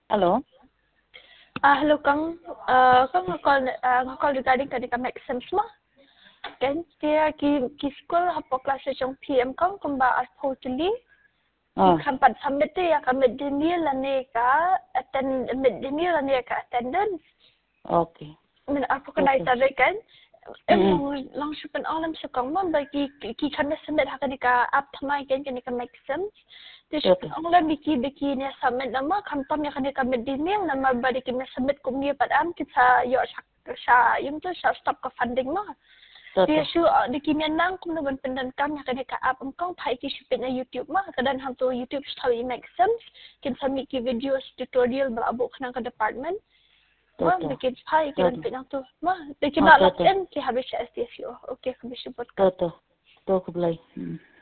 Hello. Hello Kang, Kang call regarding kanika make sense mo? Kan dia ki school hapo klase trong PM Kang kumba supposedly ki kampat submit ya kamit dinil lane ka attendance. Okay. Min apa kena itare kan? Long shupen alam sa Kang mo bagi ki kami submit ha kanika app thamai kan kanika make sense. Ang lang biki niya submit nama kantam ya kanika kamit dinil nama bari kimi submit kumni padam kita yo sa yung tu sa stop ka funding mo. Dia di kimian nang kum naman pendan kam ya kanika app kang pai ki shupin na YouTube ma kadan ham tu YouTube style make sense kin submit ki videos tutorial balabo kanang ka department. Ma bikin pai kin pinang tu ma bikin na lock in ki habis SDSU. Okay habis support ka. To kublay.